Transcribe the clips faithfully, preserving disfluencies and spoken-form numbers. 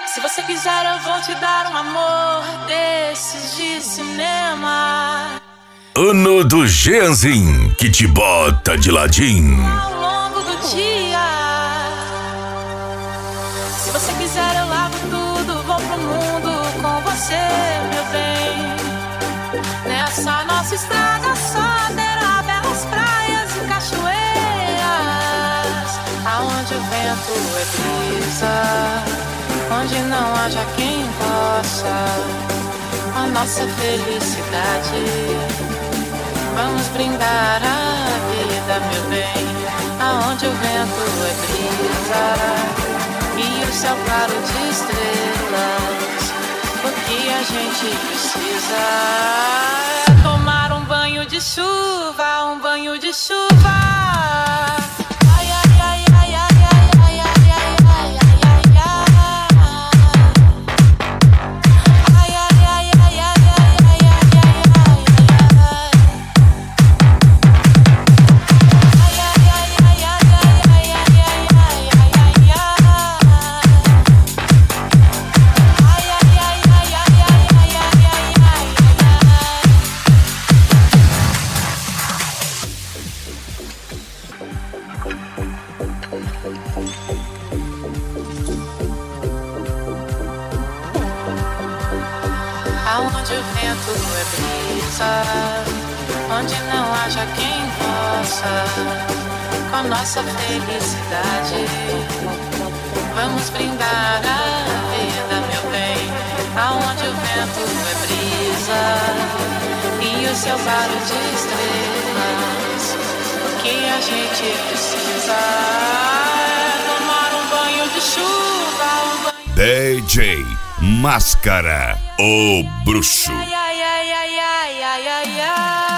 Se você quiser eu vou te dar um amor desses de cinema. Ano do Jeanzin, que te bota de ladinho. Ao longo do dia. Se você quiser eu largo tudo, vou pro mundo com você, meu bem. Nessa nossa estrada só terá belas praias e cachoeiras, aonde o vento é brisa, onde não haja quem possa a nossa felicidade. Vamos brindar a vida, meu bem, aonde o vento é brisa e o céu claro de estrelas. O que a gente precisa é tomar um banho de chuva, um banho de chuva. Aonde o vento é brisa, onde não haja quem possa com a nossa felicidade. Vamos brindar a vida, meu bem, aonde o vento é brisa e o céu claro de estrelas. O que a gente precisa é tomar um banho de chuva, um banho... D J Máscara, o bruxo. Ai, ai, ai, ai, ai, ai, ai, ai.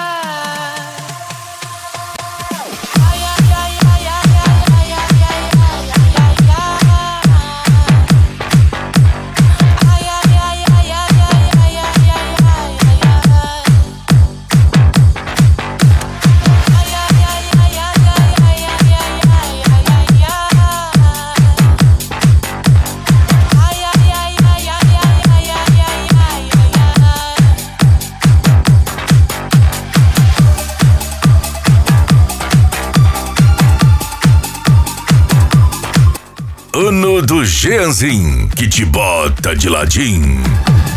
Ano do Jeanzin, que te bota de ladinho.